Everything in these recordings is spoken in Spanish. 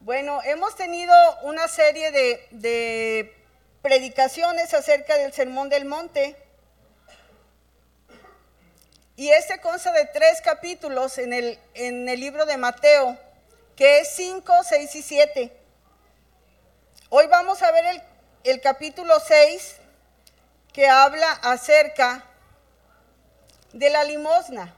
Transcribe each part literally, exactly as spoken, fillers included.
Bueno, hemos tenido una serie de, de predicaciones acerca del Sermón del Monte. Y este consta de tres capítulos en el, en el libro de Mateo, que es cinco, seis y siete. Hoy vamos a ver el, el capítulo seis, que habla acerca de la limosna.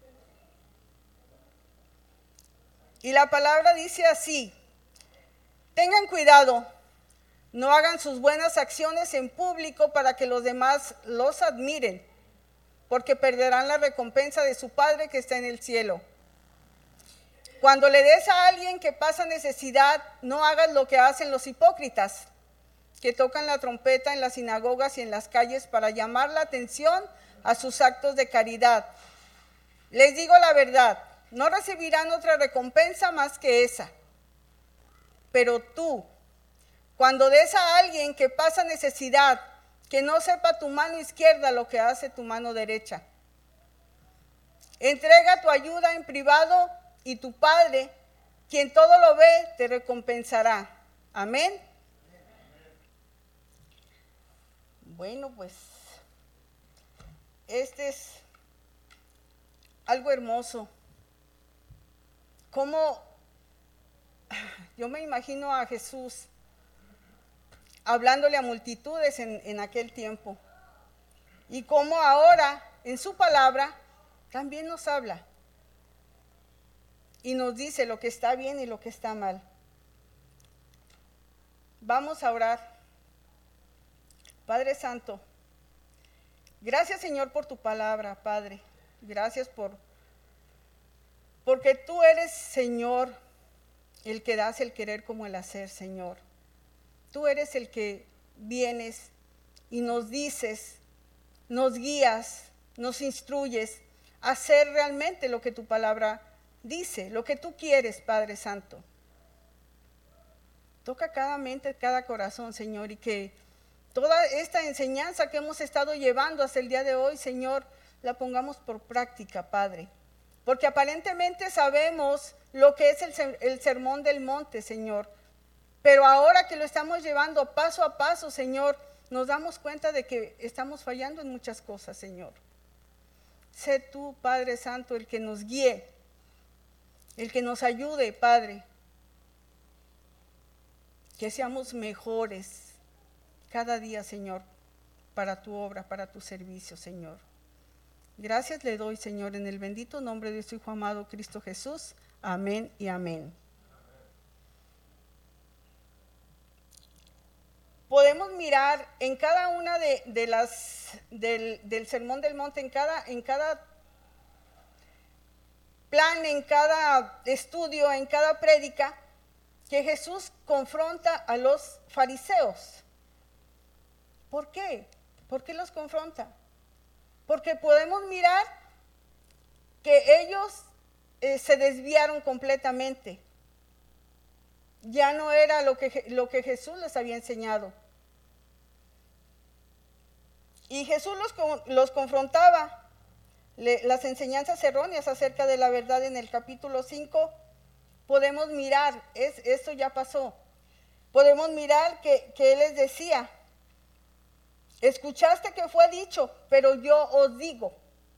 Y la palabra dice así: tengan cuidado, no hagan sus buenas acciones en público para que los demás los admiren, porque perderán la recompensa de su Padre que está en el cielo. Cuando le des a alguien que pasa necesidad, no hagas lo que hacen los hipócritas, que tocan la trompeta en las sinagogas y en las calles para llamar la atención a sus actos de caridad. Les digo la verdad, no recibirán otra recompensa más que esa. Pero tú, cuando des a alguien que pasa necesidad, que no sepa tu mano izquierda lo que hace tu mano derecha. Entrega tu ayuda en privado y tu Padre, quien todo lo ve, te recompensará. Amén. Bueno, pues este es algo hermoso. Como yo me imagino a Jesús hablándole a multitudes en, en aquel tiempo. Y como ahora, en su palabra, también nos habla. Y nos dice lo que está bien y lo que está mal. Vamos a orar. Padre Santo, gracias Señor por tu palabra, Padre. Gracias por, porque tú eres, Señor, el que das el querer como el hacer, Señor. Tú eres el que vienes y nos dices, nos guías, nos instruyes a hacer realmente lo que tu palabra dice, lo que tú quieres, Padre Santo. Toca cada mente, cada corazón, Señor, y que toda esta enseñanza que hemos estado llevando hasta el día de hoy, Señor, la pongamos por práctica, Padre. Porque aparentemente sabemos lo que es el, el sermón del monte, Señor. Pero ahora que lo estamos llevando paso a paso, Señor, nos damos cuenta de que estamos fallando en muchas cosas, Señor. Sé tú, Padre Santo, el que nos guíe, el que nos ayude, Padre. Que seamos mejores cada día, Señor, para tu obra, para tu servicio, Señor. Gracias le doy, Señor, en el bendito nombre de tu Hijo amado Cristo Jesús. Amén y amén. Podemos mirar en cada una de, de las del, del Sermón del Monte, en cada, en cada plan, en cada estudio, en cada prédica, que Jesús confronta a los fariseos. ¿Por qué? ¿Por qué los confronta? Porque podemos mirar que ellos eh, se desviaron completamente. Ya no era lo que, lo que Jesús les había enseñado. Y Jesús los, los confrontaba, le, las enseñanzas erróneas acerca de la verdad en el capítulo cinco. Podemos mirar, es, esto ya pasó. Podemos mirar que, que Él les decía: escuchaste que fue dicho, pero yo os digo.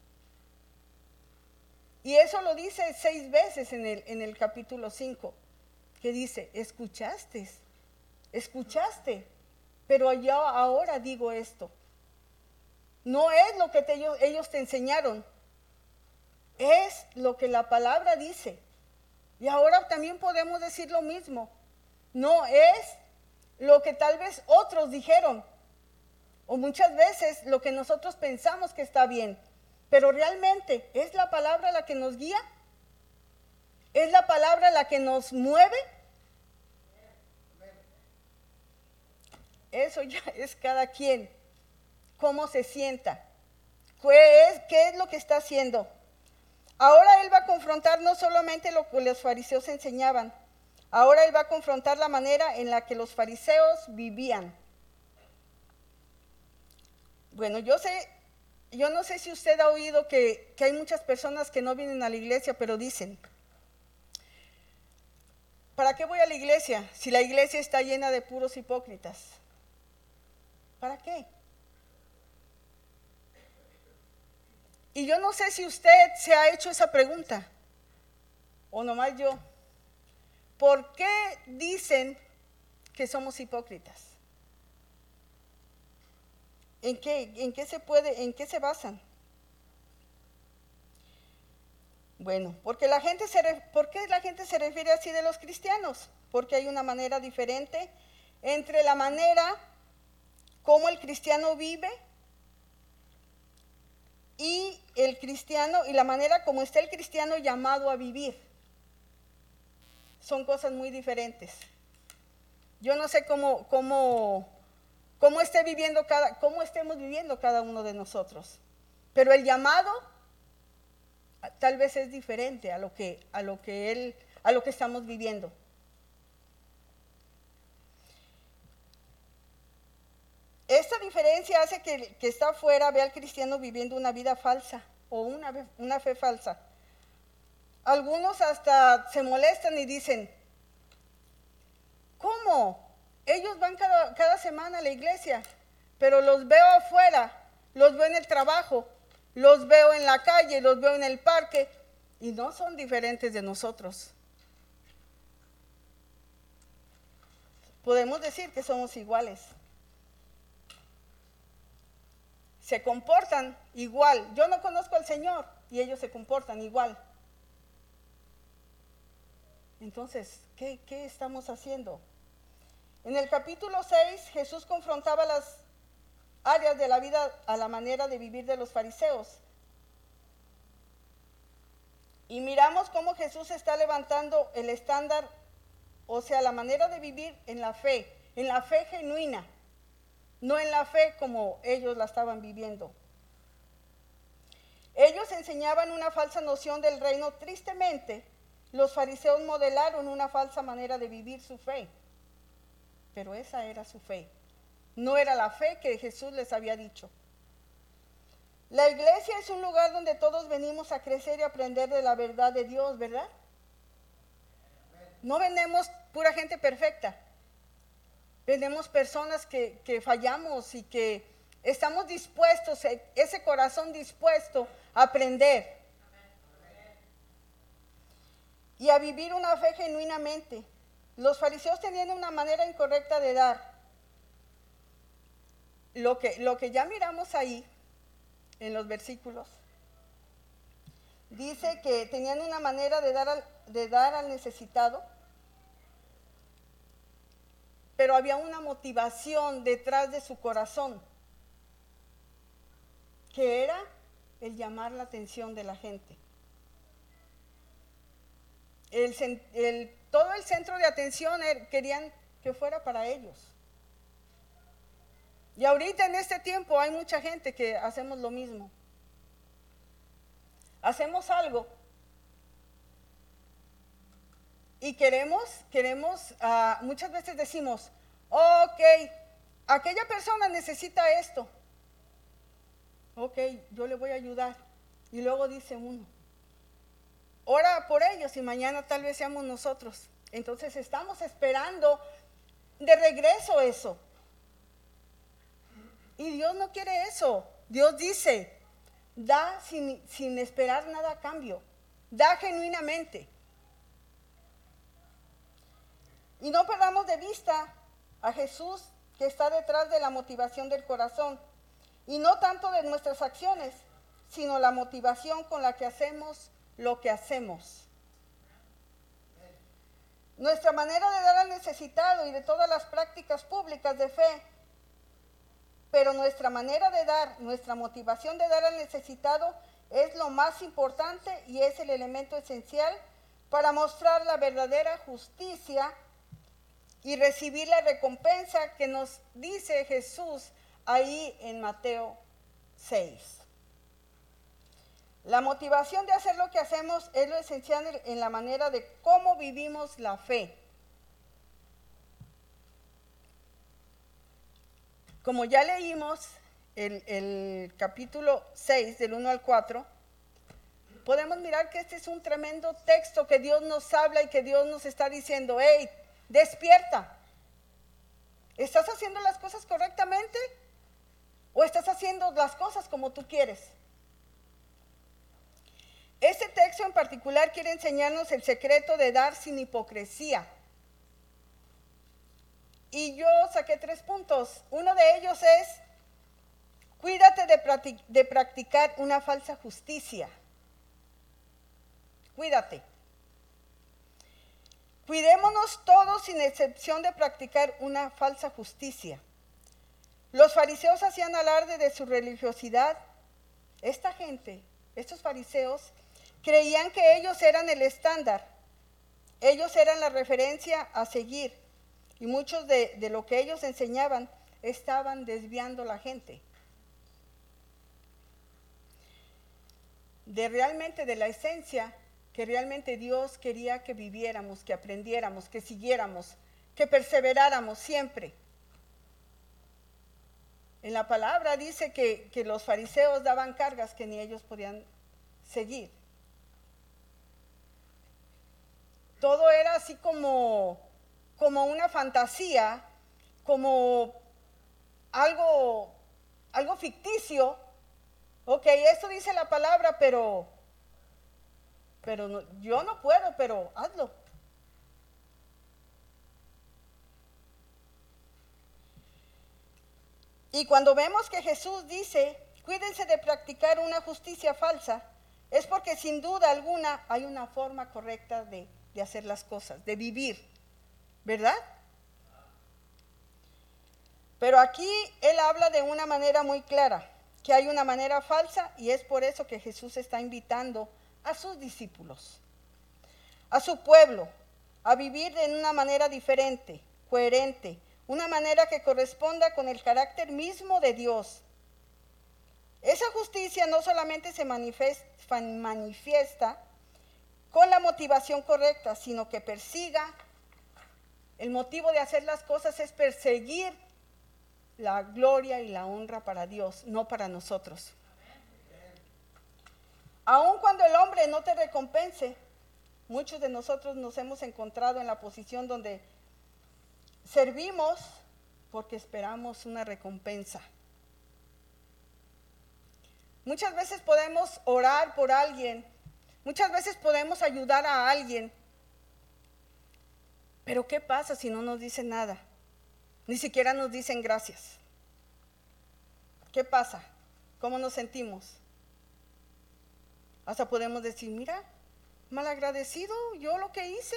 Y eso lo dice seis veces en el, en el capítulo cinco. Que dice, escuchaste, escuchaste, pero yo ahora digo esto. No es lo que te, ellos, ellos te enseñaron, es lo que la palabra dice. Y ahora también podemos decir lo mismo. No es lo que tal vez otros dijeron, o muchas veces lo que nosotros pensamos que está bien, pero realmente es la palabra la que nos guía. ¿Es la palabra la que nos mueve? Eso ya es cada quien, cómo se sienta, qué es, qué es lo que está haciendo. Ahora Él va a confrontar no solamente lo que los fariseos enseñaban, ahora Él va a confrontar la manera en la que los fariseos vivían. Bueno, yo sé, yo no sé si usted ha oído que, que hay muchas personas que no vienen a la iglesia, pero dicen: ¿Para qué voy a la iglesia si la iglesia está llena de puros hipócritas? ¿Para qué? Y yo no sé si usted se ha hecho esa pregunta, o nomás yo. ¿Por qué dicen que somos hipócritas? ¿En qué, en qué se puede, en qué se basan? Bueno, porque la gente se, ¿por qué la gente se refiere así de los cristianos? Porque hay una manera diferente entre la manera como el cristiano vive y el cristiano y la manera como está el cristiano llamado a vivir. Son cosas muy diferentes. Yo no sé cómo, cómo, cómo esté viviendo cada, cómo estemos viviendo cada uno de nosotros, pero el llamado tal vez es diferente a lo que, a lo que él, a lo que estamos viviendo. Esta diferencia hace que el que está afuera vea al cristiano viviendo una vida falsa o una, una fe falsa. Algunos hasta se molestan y dicen, ¿cómo? Ellos van cada, cada semana a la iglesia, pero los veo afuera, los veo en el trabajo, los veo en la calle, los veo en el parque, y no son diferentes de nosotros. Podemos decir que somos iguales. Se comportan igual. Yo no conozco al Señor y ellos se comportan igual. Entonces, ¿qué, qué estamos haciendo? En el capítulo seis, Jesús confrontaba las áreas de la vida a la manera de vivir de los fariseos. Y miramos cómo Jesús está levantando el estándar, o sea, la manera de vivir en la fe, en la fe genuina, no en la fe como ellos la estaban viviendo. Ellos enseñaban una falsa noción del reino. Tristemente, los fariseos modelaron una falsa manera de vivir su fe, pero esa era su fe. No era la fe que Jesús les había dicho. La iglesia es un lugar donde todos venimos a crecer y aprender de la verdad de Dios, ¿verdad? No venimos pura gente perfecta. Venimos personas que, que fallamos y que estamos dispuestos, ese corazón dispuesto a aprender y a vivir una fe genuinamente. Los fariseos tenían una manera incorrecta de dar. Lo que, lo que ya miramos ahí, en los versículos, dice que tenían una manera de dar al, de dar al necesitado, pero había una motivación detrás de su corazón, que era el llamar la atención de la gente. El, el, todo el centro de atención querían que fuera para ellos. Y ahorita en este tiempo hay mucha gente que hacemos lo mismo. Hacemos algo y queremos, queremos, uh, muchas veces decimos, ok, aquella persona necesita esto. Ok, yo le voy a ayudar. Y luego dice uno, ora por ellos y mañana tal vez seamos nosotros. Entonces estamos esperando de regreso eso. Y Dios no quiere eso. Dios dice, da sin, sin esperar nada a cambio. Da genuinamente. Y no perdamos de vista a Jesús, que está detrás de la motivación del corazón. Y no tanto de nuestras acciones, sino la motivación con la que hacemos lo que hacemos. Nuestra manera de dar al necesitado y de todas las prácticas públicas de fe, pero nuestra manera de dar, nuestra motivación de dar al necesitado es lo más importante y es el elemento esencial para mostrar la verdadera justicia y recibir la recompensa que nos dice Jesús ahí en Mateo seis. La motivación de hacer lo que hacemos es lo esencial en la manera de cómo vivimos la fe. Como ya leímos el, el capítulo seis, del uno al cuatro, podemos mirar que este es un tremendo texto que Dios nos habla y que Dios nos está diciendo, hey, despierta. ¿Estás haciendo las cosas correctamente o estás haciendo las cosas como tú quieres? Este texto en particular quiere enseñarnos el secreto de dar sin hipocresía. Y yo saqué tres puntos. Uno de ellos es, cuídate de, practic- de practicar una falsa justicia. Cuídate. Cuidémonos todos sin excepción de practicar una falsa justicia. Los fariseos hacían alarde de su religiosidad. Esta gente, estos fariseos, creían que ellos eran el estándar. Ellos eran la referencia a seguir. Y muchos de, de lo que ellos enseñaban estaban desviando a la gente. De realmente, de la esencia que realmente Dios quería que viviéramos, que aprendiéramos, que siguiéramos, que perseveráramos siempre. En la palabra dice que, que los fariseos daban cargas que ni ellos podían seguir. Todo era así como, como una fantasía, como algo, algo ficticio. Ok, esto dice la palabra, pero, pero no, yo no puedo, pero hazlo. Y cuando vemos que Jesús dice, cuídense de practicar una justicia falsa, es porque sin duda alguna hay una forma correcta de, de hacer las cosas, de vivir, ¿verdad? Pero aquí Él habla de una manera muy clara, que hay una manera falsa, y es por eso que Jesús está invitando a sus discípulos, a su pueblo, a vivir de una manera diferente, coherente, una manera que corresponda con el carácter mismo de Dios. Esa justicia no solamente se manifiesta, manifiesta con la motivación correcta, sino que persiga, el motivo de hacer las cosas es perseguir la gloria y la honra para Dios, no para nosotros. Aun cuando el hombre no te recompense, muchos de nosotros nos hemos encontrado en la posición donde servimos porque esperamos una recompensa. Muchas veces podemos orar por alguien, muchas veces podemos ayudar a alguien, pero ¿qué pasa si no nos dicen nada? Ni siquiera nos dicen gracias. ¿Qué pasa? ¿Cómo nos sentimos? Hasta podemos decir, mira, malagradecido yo lo que hice.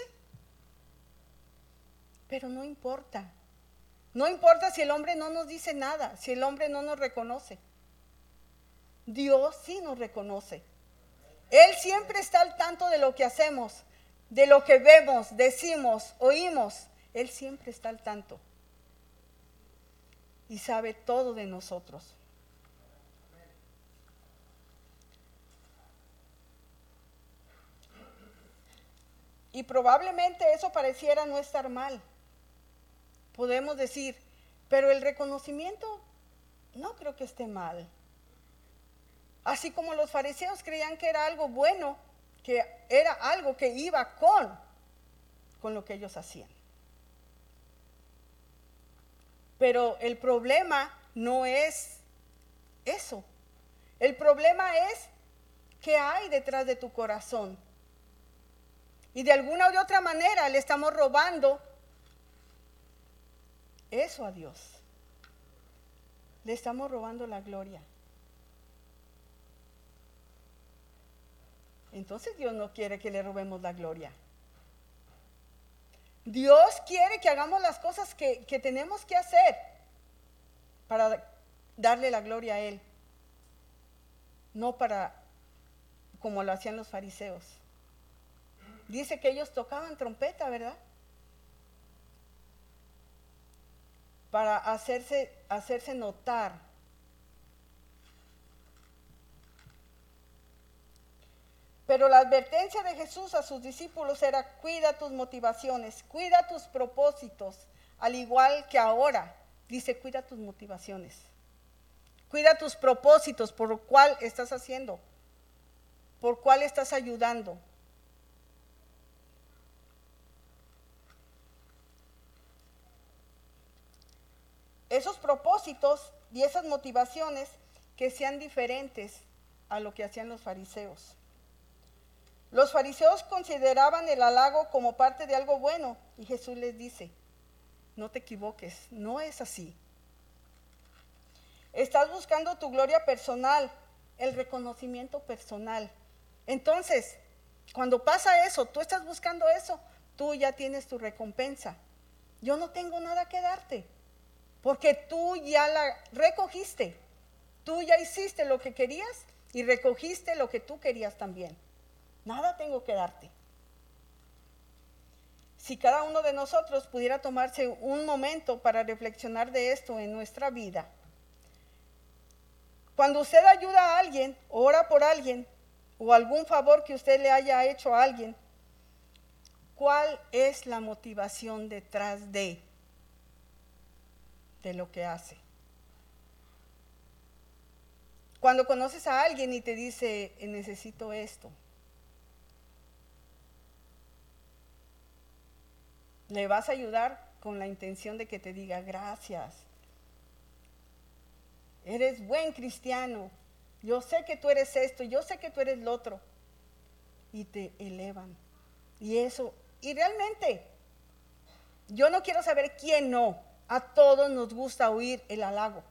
Pero no importa. No importa si el hombre no nos dice nada, si el hombre no nos reconoce. Dios sí nos reconoce. Él siempre está al tanto de lo que hacemos, de lo que vemos, decimos, oímos. Él siempre está al tanto. Y sabe todo de nosotros. Y probablemente eso pareciera no estar mal. Podemos decir, pero el reconocimiento no creo que esté mal. Así como los fariseos creían que era algo bueno, que era algo que iba con, con lo que ellos hacían. Pero el problema no es eso. El problema es qué hay detrás de tu corazón. Y de alguna u de otra manera le estamos robando eso a Dios. Le estamos robando la gloria. Entonces Dios no quiere que le robemos la gloria. Dios quiere que hagamos las cosas que, que tenemos que hacer para darle la gloria a Él. No para como lo hacían los fariseos. Dice que ellos tocaban trompeta, ¿verdad? Para hacerse, hacerse notar. Pero la advertencia de Jesús a sus discípulos era: cuida tus motivaciones, cuida tus propósitos, al igual que ahora. Dice, cuida tus motivaciones. Cuida tus propósitos por lo cual estás haciendo. por cuál estás ayudando. Esos propósitos y esas motivaciones que sean diferentes a lo que hacían los fariseos. Los fariseos consideraban el halago como parte de algo bueno y Jesús les dice, no te equivoques, no es así. Estás buscando tu gloria personal, el reconocimiento personal. Entonces, cuando pasa eso, tú estás buscando eso, tú ya tienes tu recompensa. Yo no tengo nada que darte, porque tú ya la recogiste. Tú ya hiciste lo que querías y recogiste lo que tú querías también. Nada tengo que darte. Si cada uno de nosotros pudiera tomarse un momento para reflexionar de esto en nuestra vida. Cuando usted ayuda a alguien, ora por alguien, o algún favor que usted le haya hecho a alguien, ¿cuál es la motivación detrás de, de lo que hace? Cuando conoces a alguien y te dice, necesito esto, le vas a ayudar con la intención de que te diga gracias. Eres buen cristiano. Yo sé que tú eres esto, yo sé que tú eres lo otro. Y te elevan. Y eso, y realmente, yo no quiero saber quién no. A todos nos gusta oír el halago.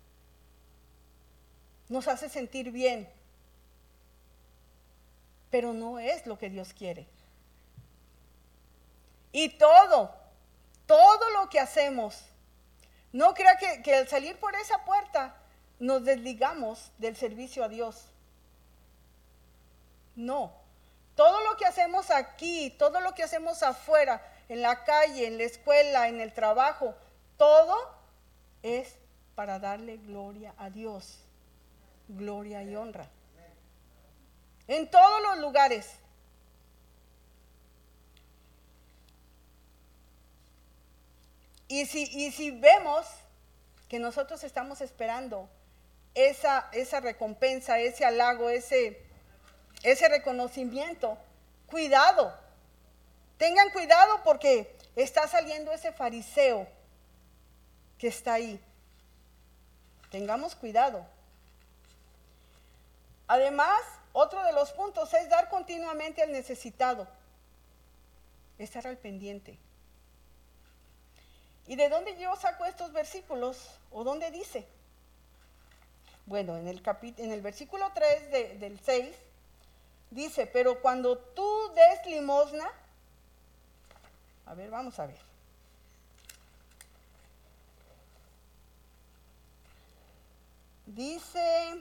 Nos hace sentir bien. Pero no es lo que Dios quiere. Y todo, todo lo que hacemos, no crea que, que al salir por esa puerta nos desligamos del servicio a Dios. No, todo lo que hacemos aquí, todo lo que hacemos afuera, en la calle, en la escuela, en el trabajo, todo es para darle gloria a Dios, gloria y honra. En todos los lugares. Y si, y si vemos que nosotros estamos esperando esa, esa recompensa, ese halago, ese, ese reconocimiento, cuidado. Tengan cuidado porque está saliendo ese fariseo que está ahí. Tengamos cuidado. Además, otro de los puntos es dar continuamente al necesitado. Estar al pendiente. ¿Y de dónde yo saco estos versículos? ¿O dónde dice? Bueno, en el, capit- en el versículo tres de, del seis, dice, pero cuando tú des limosna, a ver, vamos a ver. Dice,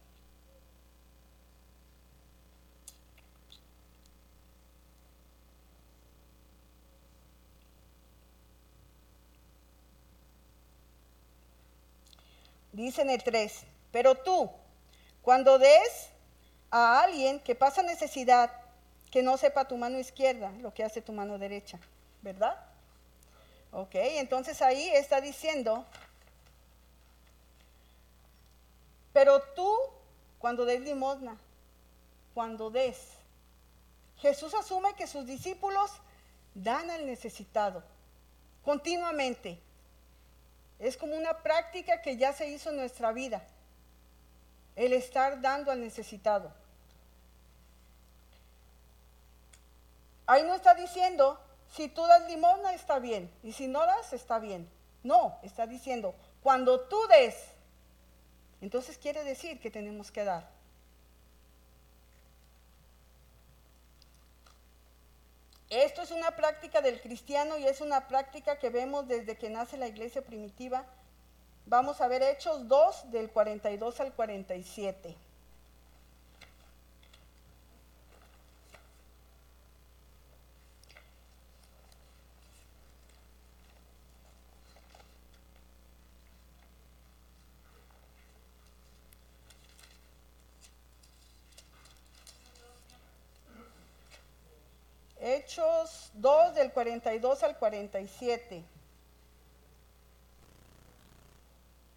dice en el tres, pero tú, cuando des a alguien que pasa necesidad, que no sepa tu mano izquierda lo que hace tu mano derecha, ¿verdad? Ok, entonces ahí está diciendo, pero tú, cuando des limosna, cuando des, Jesús asume que sus discípulos dan al necesitado continuamente. Es como una práctica que ya se hizo en nuestra vida, el estar dando al necesitado. Ahí no está diciendo, si tú das limosna está bien, y si no das está bien. No, está diciendo, cuando tú des, entonces quiere decir que tenemos que dar. Esto es una práctica del cristiano y es una práctica que vemos desde que nace la iglesia primitiva. Vamos a ver Hechos dos, del cuarenta y dos al cuarenta y siete. Hechos dos, del cuarenta y dos al cuarenta y siete.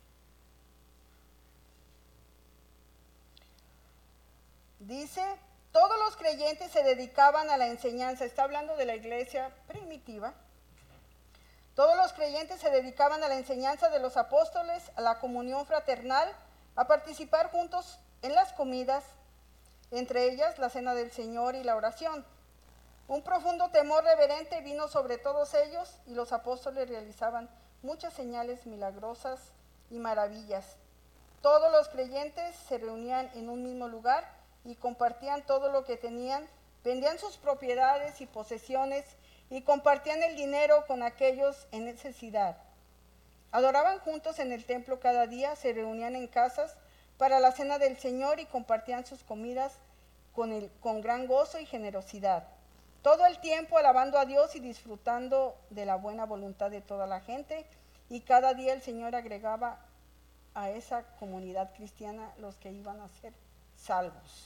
Dice, Todos los creyentes se dedicaban a la enseñanza. Está hablando de la iglesia primitiva. Todos los creyentes se dedicaban a la enseñanza de los apóstoles, a la comunión fraternal, a participar juntos en las comidas, entre ellas la cena del Señor y la oración. Un profundo temor reverente vino sobre todos ellos y los apóstoles realizaban muchas señales milagrosas y maravillas. Todos los creyentes se reunían en un mismo lugar y compartían todo lo que tenían, vendían sus propiedades y posesiones y compartían el dinero con aquellos en necesidad. Adoraban juntos en el templo cada día, se reunían en casas para la cena del Señor y compartían sus comidas con, el, con gran gozo y generosidad. Todo el tiempo alabando a Dios y disfrutando de la buena voluntad de toda la gente, y cada día el Señor agregaba a esa comunidad cristiana los que iban a ser salvos.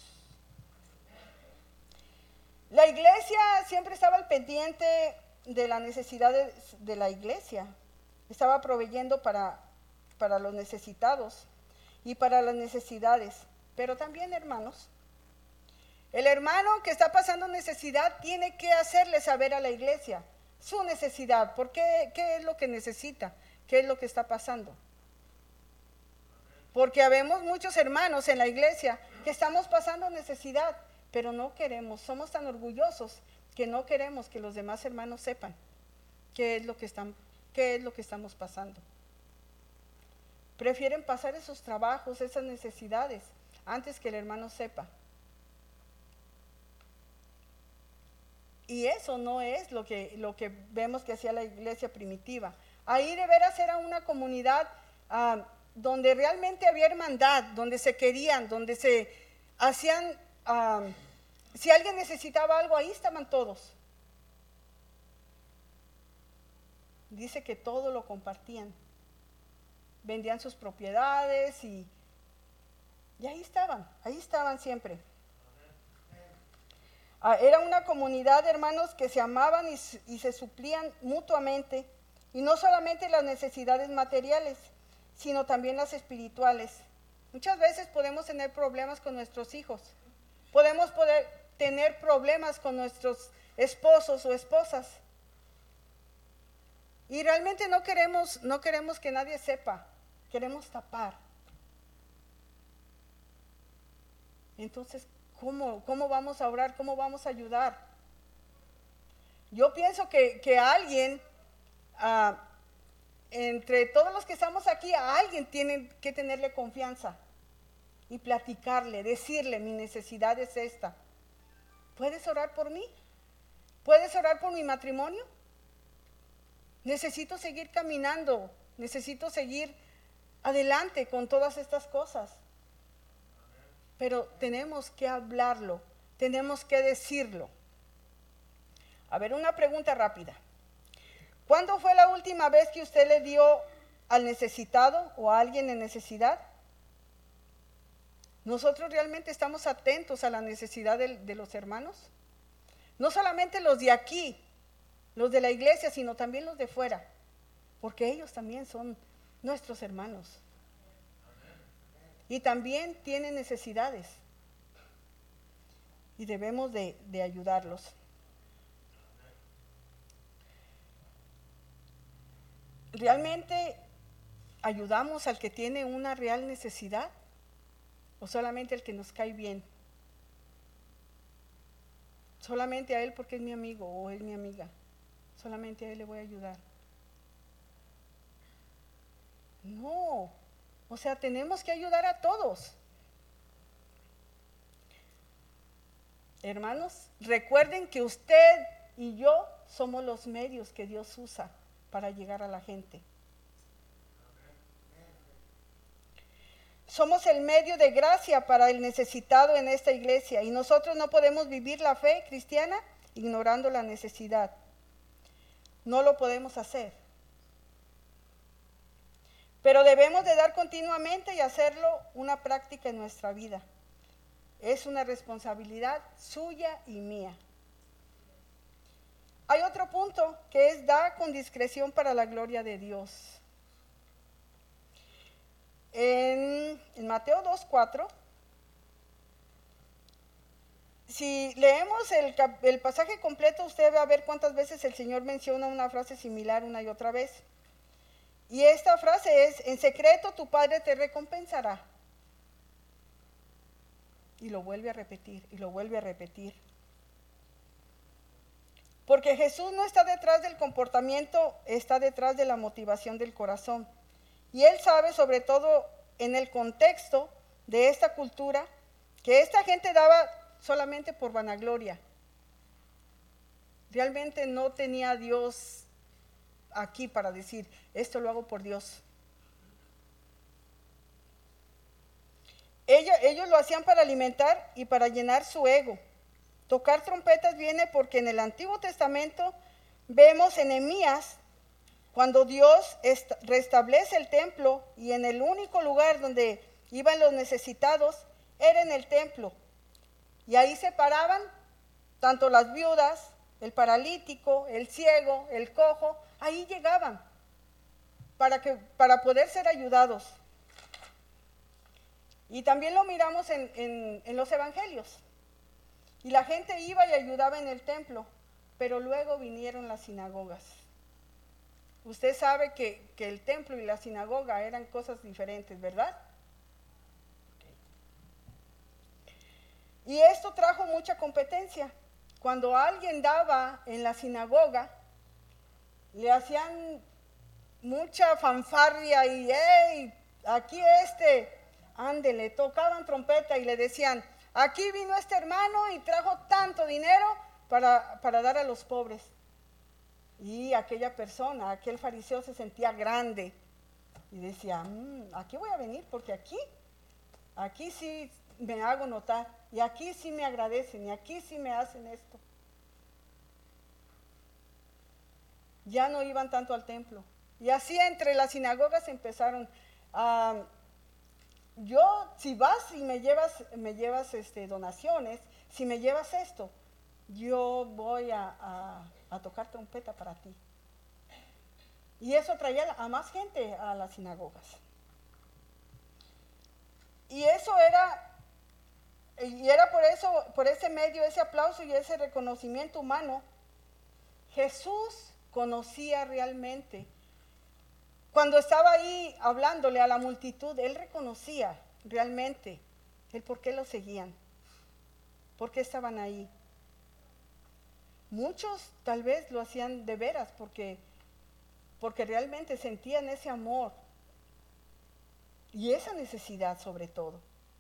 La iglesia siempre estaba al pendiente de las necesidades de la iglesia. Estaba proveyendo para, para los necesitados y para las necesidades. Pero también, hermanos, el hermano que está pasando necesidad tiene que hacerle saber a la iglesia su necesidad. ¿Por qué? ¿Qué es lo que necesita? ¿Qué es lo que está pasando? Porque habemos muchos hermanos en la iglesia que estamos pasando necesidad, pero no queremos, somos tan orgullosos que no queremos que los demás hermanos sepan qué es lo que están, qué es lo que estamos pasando. Prefieren pasar esos trabajos, esas necesidades, antes que el hermano sepa. Y eso no es lo que, lo que vemos que hacía la iglesia primitiva. Ahí de veras era una comunidad uh, donde realmente había hermandad, donde se querían, donde se hacían, uh, si alguien necesitaba algo, ahí estaban todos. Dice que todo lo compartían, vendían sus propiedades y, y ahí estaban, ahí estaban siempre. Uh, era una comunidad, hermanos, que se amaban y, y se suplían mutuamente, y no solamente las necesidades materiales, sino también las espirituales. Muchas veces podemos tener problemas con nuestros hijos, podemos poder tener problemas con nuestros esposos o esposas, y realmente no queremos, no queremos que nadie sepa, queremos tapar. Entonces, ¿cómo, cómo vamos a orar? ¿Cómo vamos a ayudar? Yo pienso que, que alguien... Uh, entre todos los que estamos aquí, a alguien tiene que tenerle confianza y platicarle, decirle, mi necesidad es esta. ¿Puedes orar por mí? ¿Puedes orar por mi matrimonio? Necesito seguir caminando, necesito seguir adelante con todas estas cosas. Pero tenemos que hablarlo, tenemos que decirlo. A ver, una pregunta rápida. ¿Cuándo fue la última vez que usted le dio al necesitado o a alguien en necesidad? ¿Nosotros realmente estamos atentos a la necesidad de, de los hermanos? No solamente los de aquí, los de la iglesia, sino también los de fuera, porque ellos también son nuestros hermanos. Y también tienen necesidades y debemos de, de ayudarlos. ¿Realmente ayudamos al que tiene una real necesidad o solamente al que nos cae bien? Solamente a él porque es mi amigo o es mi amiga. Solamente a él le voy a ayudar. No, o sea, tenemos que ayudar a todos. Hermanos, recuerden que usted y yo somos los medios que Dios usa para llegar a la gente. Somos el medio de gracia para el necesitado en esta iglesia y nosotros no podemos vivir la fe cristiana ignorando la necesidad. No lo podemos hacer. Pero debemos de dar continuamente y hacerlo una práctica en nuestra vida. Es una responsabilidad suya y mía. Hay otro punto que es dar con discreción para la gloria de Dios. En, en Mateo dos, cuatro, Si leemos el, el pasaje completo, usted va a ver cuántas veces el Señor menciona una frase similar una y otra vez. Y esta frase es: en secreto tu Padre te recompensará. Y lo vuelve a repetir, y lo vuelve a repetir. Porque Jesús no está detrás del comportamiento, está detrás de la motivación del corazón. Y Él sabe, sobre todo en el contexto de esta cultura, que esta gente daba solamente por vanagloria. Realmente no tenía a Dios aquí para decir, esto lo hago por Dios. Ellos, ellos lo hacían para alimentar y para llenar su ego. Tocar trompetas viene porque en el Antiguo Testamento vemos en Nehemías, cuando Dios restablece el templo, y en el único lugar donde iban los necesitados era en el templo. Y ahí se paraban tanto las viudas, el paralítico, el ciego, el cojo, ahí llegaban para, que, para poder ser ayudados. Y también lo miramos en, en, en los evangelios. Y la gente iba y ayudaba en el templo, pero luego vinieron las sinagogas. Usted sabe que, que el templo y la sinagoga eran cosas diferentes, ¿verdad? Y esto trajo mucha competencia. Cuando alguien daba en la sinagoga, le hacían mucha fanfarria y ¡hey! Aquí este, ándele, tocaban trompeta y le decían, aquí vino este hermano y trajo tanto dinero para, para dar a los pobres. Y aquella persona, aquel fariseo se sentía grande y decía, mmm, aquí voy a venir porque aquí, aquí sí me hago notar, y aquí sí me agradecen, y aquí sí me hacen esto. Ya no iban tanto al templo. Y así entre las sinagogas empezaron a... Uh, yo, si vas y me llevas, me llevas este, donaciones, si me llevas esto, yo voy a, a, a tocar trompeta para ti. Y eso traía a más gente a las sinagogas. Y eso era, y era por eso, por ese medio, ese aplauso y ese reconocimiento humano, Jesús conocía realmente. Cuando estaba ahí hablándole a la multitud, Él reconocía realmente el por qué lo seguían, por qué estaban ahí. Muchos tal vez lo hacían de veras porque, porque realmente sentían ese amor y esa necesidad sobre todo.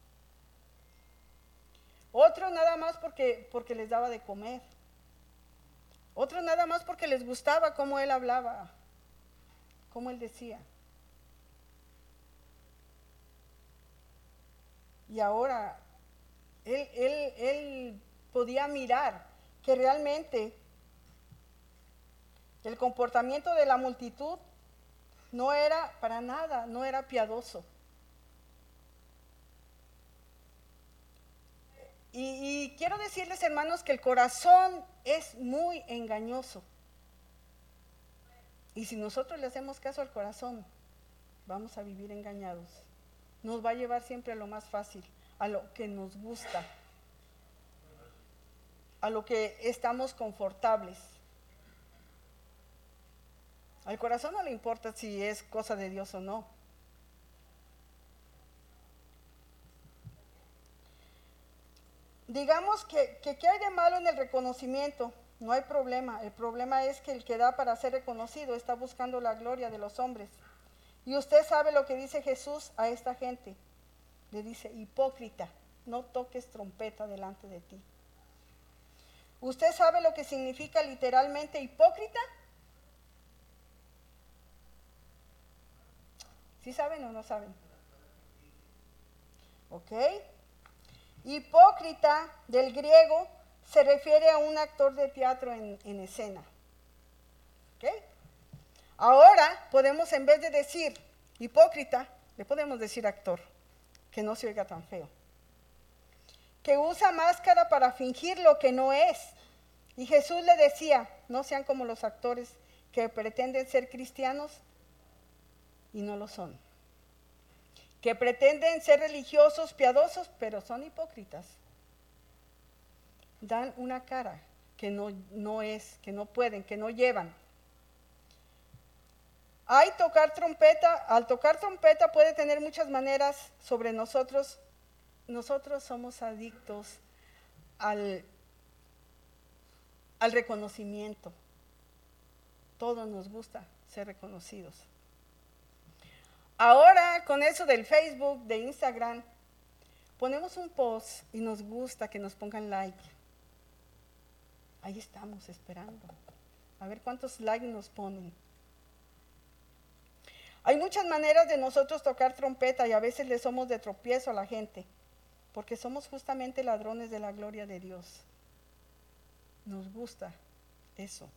Otros nada más porque, porque les daba de comer. Otros nada más porque les gustaba cómo Él hablaba, cómo Él decía. Y ahora él, él, él podía mirar que realmente el comportamiento de la multitud no era para nada, no era piadoso. Y, y quiero decirles, hermanos, que el corazón es muy engañoso. Y si nosotros le hacemos caso al corazón, vamos a vivir engañados. Nos va a llevar siempre a lo más fácil, a lo que nos gusta, a lo que estamos confortables. Al corazón no le importa si es cosa de Dios o no. Digamos que, que ¿qué hay de malo en el reconocimiento? No hay problema. El problema es que el que da para ser reconocido está buscando la gloria de los hombres. Y usted sabe lo que dice Jesús a esta gente. Le dice, hipócrita, no toques trompeta delante de ti. ¿Usted sabe lo que significa literalmente hipócrita? ¿Sí saben o no saben? ¿Ok? Hipócrita, del griego, se refiere a un actor de teatro en, en escena. ¿Ok? Ahora podemos, en vez de decir hipócrita, le podemos decir actor, que no se oiga tan feo. Que usa máscara para fingir lo que no es. Y Jesús le decía, no sean como los actores que pretenden ser cristianos y no lo son. Que pretenden ser religiosos, piadosos, pero son hipócritas. dan una cara que no, no es, que no pueden, que no llevan. Hay tocar trompeta, al tocar trompeta puede tener muchas maneras sobre nosotros. Nosotros somos adictos al, al reconocimiento. Todos nos gusta ser reconocidos. Ahora, con eso del Facebook, de Instagram, ponemos un post y nos gusta que nos pongan like. Ahí estamos esperando. A ver cuántos likes nos ponen. Hay muchas maneras de nosotros tocar trompeta y a veces le somos de tropiezo a la gente, porque somos justamente ladrones de la gloria de Dios. Nos gusta eso.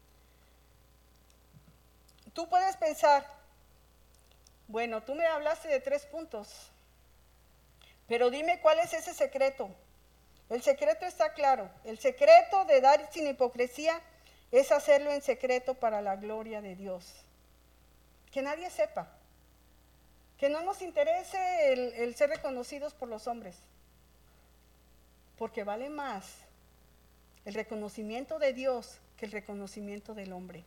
Tú puedes pensar, bueno, tú me hablaste de tres puntos, pero dime cuál es ese secreto. El secreto está claro. El secreto de dar sin hipocresía es hacerlo en secreto para la gloria de Dios. Que nadie sepa. Que no nos interese el, el ser reconocidos por los hombres. Porque vale más el reconocimiento de Dios que el reconocimiento del hombre.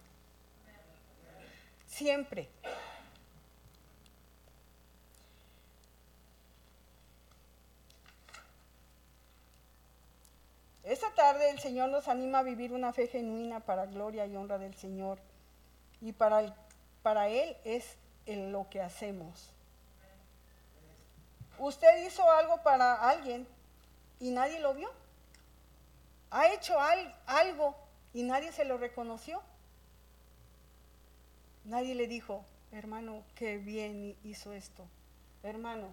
Siempre. Esta tarde el Señor nos anima a vivir una fe genuina para gloria y honra del Señor. Y para, el, para Él es en lo que hacemos. ¿Usted hizo algo para alguien y nadie lo vio? ¿Ha hecho al, algo y nadie se lo reconoció? Nadie le dijo, hermano, qué bien hizo esto. Hermano,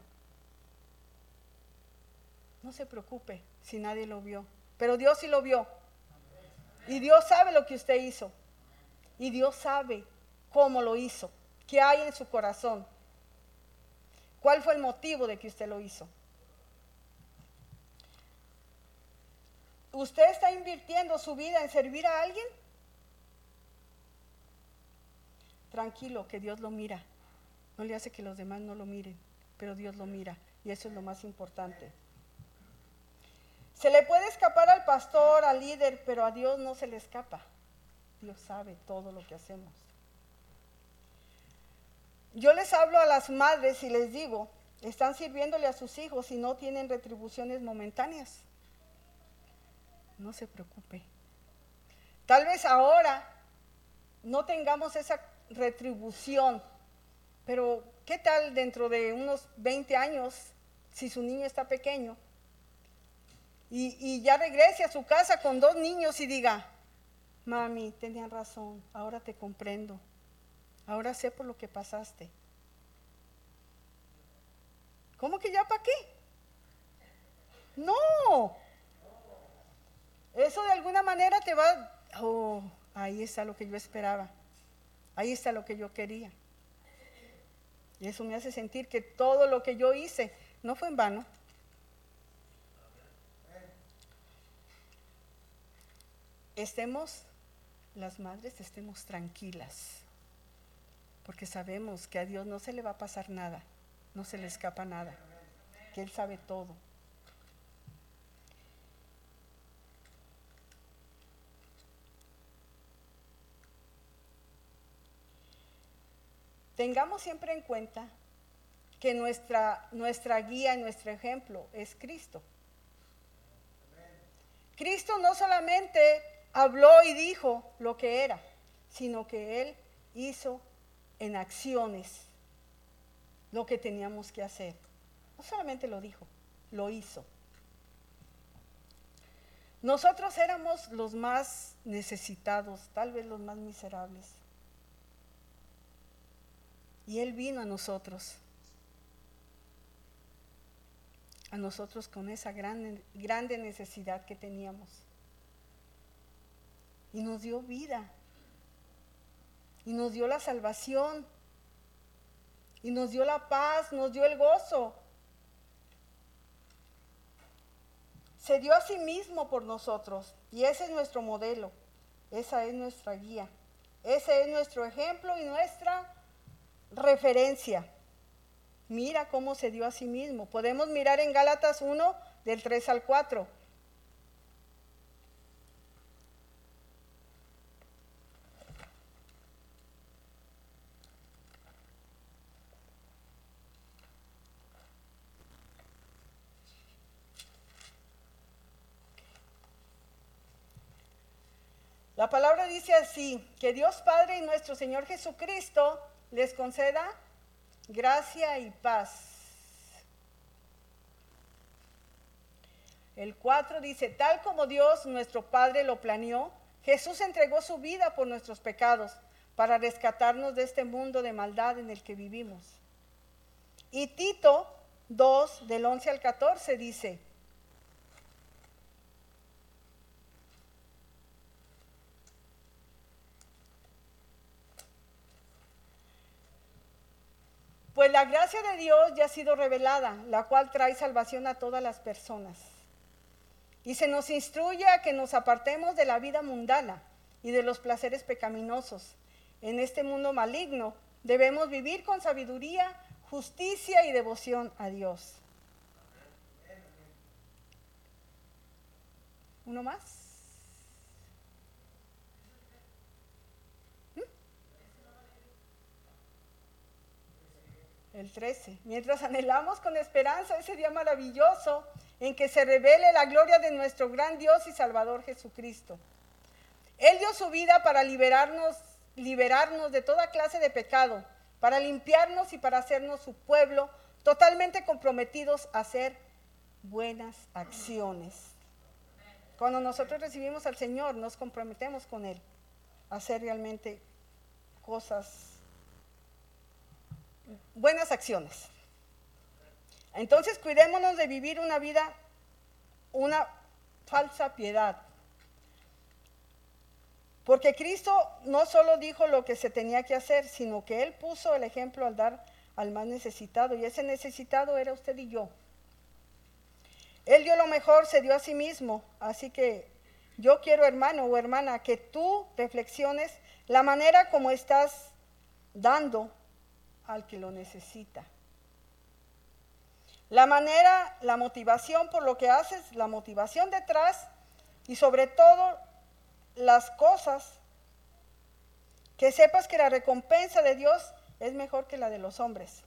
no se preocupe si nadie lo vio. Pero Dios sí lo vio. Y Dios sabe lo que usted hizo. Y Dios sabe cómo lo hizo. ¿Qué hay en su corazón? ¿Cuál fue el motivo de que usted lo hizo? ¿Usted está invirtiendo su vida en servir a alguien? Tranquilo, que Dios lo mira. No le hace que los demás no lo miren, pero Dios lo mira. Y eso es lo más importante. Se le puede escapar al pastor, al líder, pero a Dios no se le escapa. Dios sabe todo lo que hacemos. Yo les hablo a las madres y les digo, están sirviéndole a sus hijos y no tienen retribuciones momentáneas. No se preocupe. Tal vez ahora no tengamos esa retribución, pero ¿qué tal dentro de unos veinte años, si su niño está pequeño? Y, y ya regrese a su casa con dos niños y diga, mami, tenían razón, ahora te comprendo, ahora sé por lo que pasaste. ¿Cómo que ya para qué? No, eso de alguna manera te va, oh, ahí está lo que yo esperaba, ahí está lo que yo quería. Y eso me hace sentir que todo lo que yo hice no fue en vano. Estemos, las madres, estemos tranquilas, porque sabemos que a Dios no se le va a pasar nada, no se le escapa nada, que Él sabe todo. Tengamos siempre en cuenta que nuestra, nuestra guía y nuestro ejemplo es Cristo. Cristo no solamente habló y dijo lo que era, sino que Él hizo en acciones lo que teníamos que hacer. No solamente lo dijo, lo hizo. Nosotros éramos los más necesitados, tal vez los más miserables. Y Él vino a nosotros, a nosotros con esa gran, grande necesidad que teníamos. Y nos dio vida, y nos dio la salvación, y nos dio la paz, nos dio el gozo. Se dio a sí mismo por nosotros, y ese es nuestro modelo, esa es nuestra guía, ese es nuestro ejemplo y nuestra referencia. Mira cómo se dio a sí mismo. Podemos mirar en Gálatas uno, del tres al cuatro. La palabra dice así, que Dios Padre y nuestro Señor Jesucristo les conceda gracia y paz. El cuatro dice, tal como Dios nuestro Padre lo planeó, Jesús entregó su vida por nuestros pecados para rescatarnos de este mundo de maldad en el que vivimos. Y Tito dos, del once al catorce dice, pues la gracia de Dios ya ha sido revelada, la cual trae salvación a todas las personas. Y se nos instruye a que nos apartemos de la vida mundana y de los placeres pecaminosos. En este mundo maligno debemos vivir con sabiduría, justicia y devoción a Dios. ¿Uno más? ¿Mm? El trece. Mientras anhelamos con esperanza ese día maravilloso en que se revele la gloria de nuestro gran Dios y Salvador Jesucristo. Él dio su vida para liberarnos, liberarnos de toda clase de pecado, para limpiarnos y para hacernos su pueblo, totalmente comprometidos a hacer buenas acciones. Cuando nosotros recibimos al Señor, nos comprometemos con Él a hacer realmente cosas, buenas acciones. Entonces cuidémonos de vivir una vida, una falsa piedad. Porque Cristo no solo dijo lo que se tenía que hacer, sino que Él puso el ejemplo al dar al más necesitado. Y ese necesitado era usted y yo. Él dio lo mejor, se dio a sí mismo. Así que yo quiero, hermano o hermana, que tú reflexiones la manera como estás dando al que lo necesita. La manera, la motivación por lo que haces, la motivación detrás y sobre todo las cosas, que sepas que la recompensa de Dios es mejor que la de los hombres.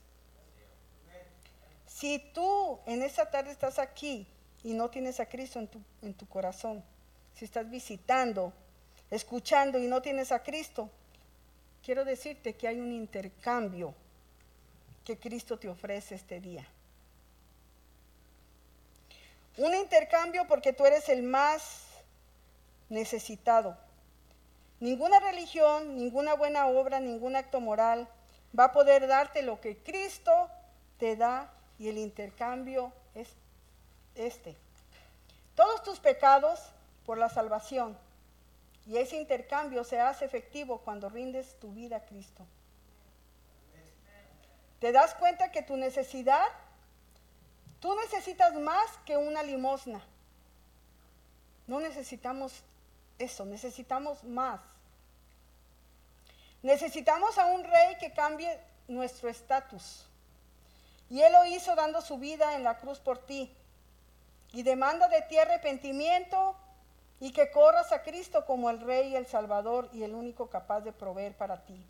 Si tú en esta tarde estás aquí y no tienes a Cristo en tu, en tu corazón, si estás visitando, escuchando y no tienes a Cristo, quiero decirte que hay un intercambio que Cristo te ofrece este día. Un intercambio porque tú eres el más necesitado. Ninguna religión, ninguna buena obra, ningún acto moral va a poder darte lo que Cristo te da, y el intercambio es este. Todos tus pecados por la salvación, y ese intercambio se hace efectivo cuando rindes tu vida a Cristo. ¿Te das cuenta que tu necesidad, tú necesitas más que una limosna? No necesitamos eso, necesitamos más. Necesitamos a un rey que cambie nuestro estatus. Y Él lo hizo dando su vida en la cruz por ti. Y demanda de ti arrepentimiento y que corras a Cristo como el Rey y el Salvador y el único capaz de proveer para ti.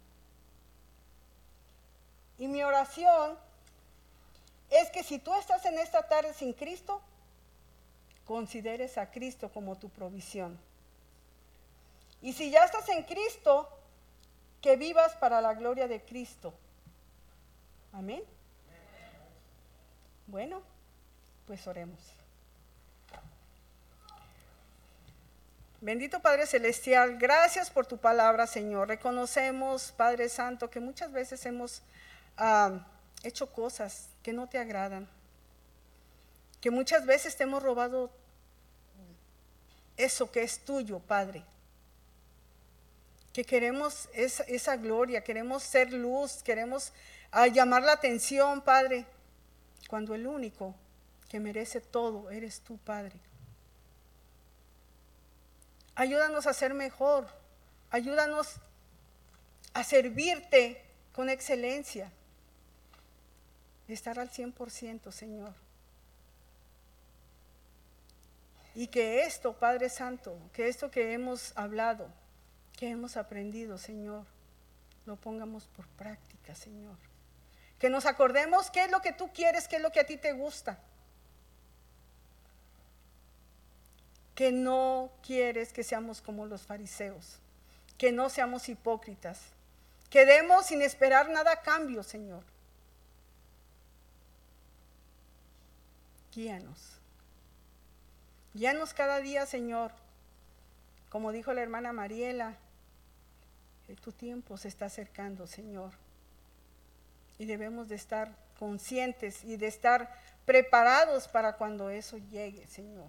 Y mi oración es que si tú estás en esta tarde sin Cristo, consideres a Cristo como tu provisión. Y si ya estás en Cristo, que vivas para la gloria de Cristo. Amén. Bueno, pues oremos. Bendito Padre Celestial, gracias por tu palabra, Señor. Reconocemos, Padre Santo, que muchas veces hemos uh, hecho cosas que no te agradan. Que muchas veces te hemos robado eso que es tuyo, Padre. Que queremos esa, esa gloria, queremos ser luz, queremos uh, llamar la atención, Padre. Cuando el único que merece todo eres tú, Padre. Ayúdanos a ser mejor. Ayúdanos a servirte con excelencia. Estar al cien por ciento, Señor. Y que esto, Padre Santo, que esto que hemos hablado, que hemos aprendido, Señor, lo pongamos por práctica, Señor. Que nos acordemos qué es lo que tú quieres, qué es lo que a ti te gusta. que no quieres que seamos como los fariseos, que no seamos hipócritas, que demos sin esperar nada a cambio, Señor. Guíanos. Guíanos cada día, Señor. Como dijo la hermana Mariela, tu tiempo se está acercando, Señor. Y debemos de estar conscientes y de estar preparados para cuando eso llegue, Señor.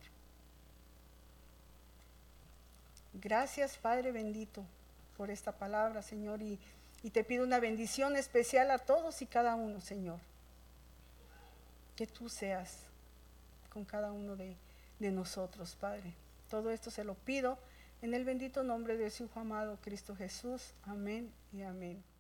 Gracias, Padre bendito, por esta palabra, Señor, y, y te pido una bendición especial a todos y cada uno, Señor. Que tú seas con cada uno de, de nosotros, Padre. Todo esto se lo pido en el bendito nombre de su Hijo amado, Cristo Jesús. Amén y amén.